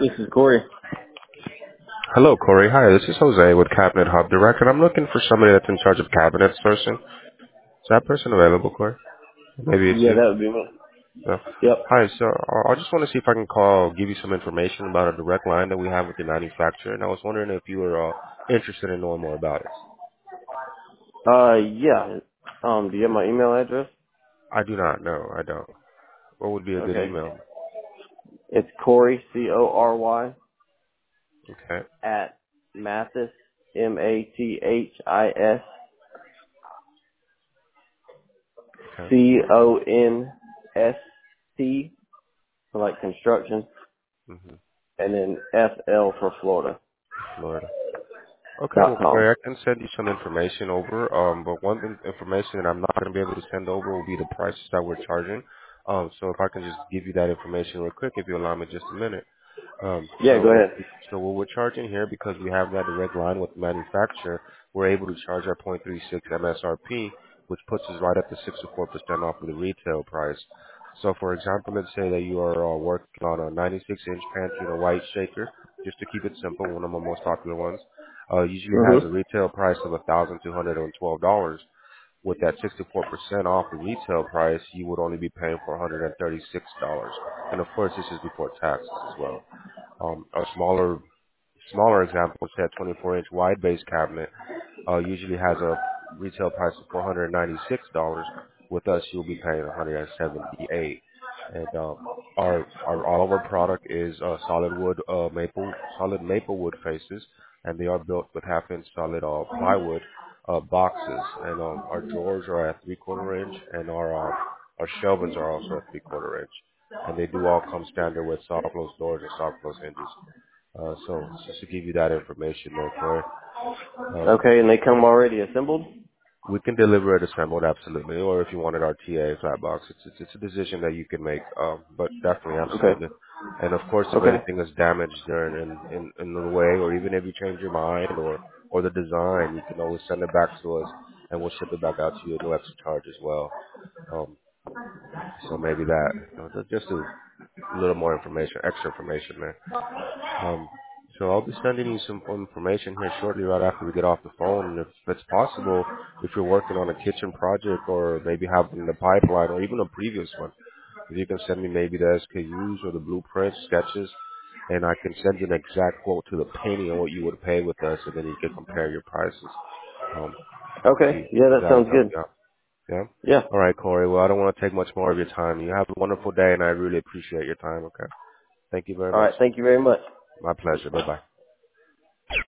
This is Corey. Hello, Corey. Hi, this is Jose with Cabinet Hub Direct, and I'm looking for somebody that's in charge of cabinets sourcing. Is that person available, Corey? Maybe it's Yeah, you. that would be me. No. Yep. Hi, so I just want to see if I can give you some information about a direct line that we have with the manufacturer, and I was wondering if you were interested in knowing more about it. Yeah. Do you have my email address? I do not. No, I don't. What would be a good Okay. email? It's Corey, Cory, Okay. at Mathis, Mathis, Okay. Const, for like construction, Mm-hmm. and then FL for Florida, Florida. Okay, well, .com. Corey, I can send you some information over. But information that I'm not going to be able to send over will be the prices that we're charging. So if I can just give you that information real quick, if you allow me just a minute. Um, Yeah, so go what ahead. so what we're charging here, because we have that direct line with the manufacturer, we're able to charge our 0.36 MSRP, which puts us right at the 6 to 4% off of the retail price. So for example, let's say that you are working on a 96-inch pantry and a white shaker, just to keep it simple, one of my most popular ones, usually has a Mhm. retail price of $1,212. With that 64% off the retail price, you would only be paying for $136. And of course, this is before taxes as well. A smaller example, say a 24-inch wide base cabinet, usually has a retail price of $496. With us, you'll be paying 178. And all of our product is solid maple wood faces, and they are built with half-inch solid plywood boxes. And our drawers are at 3/4 inch, and our shelvings are also at 3/4 inch. And they do all come standard with soft close doors and soft close hinges. So just to give you that information there, Corey. Um, Okay, and they come already assembled. we can deliver it assembled, absolutely. Or if you wanted RTA flat box, it's a decision that you can make. But definitely, Okay. absolutely. And of course, if Okay. anything is damaged there in the way, or even if you change your mind or the design, you can always send it back to us, and we'll ship it back out to you at no extra charge as well. Um, so maybe that, just a little more information, extra information there. Um, so I'll be sending you some information here shortly right after we get off the phone. And if it's possible, if you're working on a kitchen project or maybe have one in the pipeline or even a previous one, if you can send me maybe the SKUs or the blueprints, sketches, and I can send you an exact quote to the penny on what you would pay with us, and then you can compare your prices. Um, Okay. Yeah, if that that would sounds help good. you out. Yeah? Yeah. All right, Corey. Well, I don't want to take much more of your time. You have a wonderful day, and I really appreciate your time, okay? Thank you very All much. right. Thank you very much. My pleasure. Bye-bye.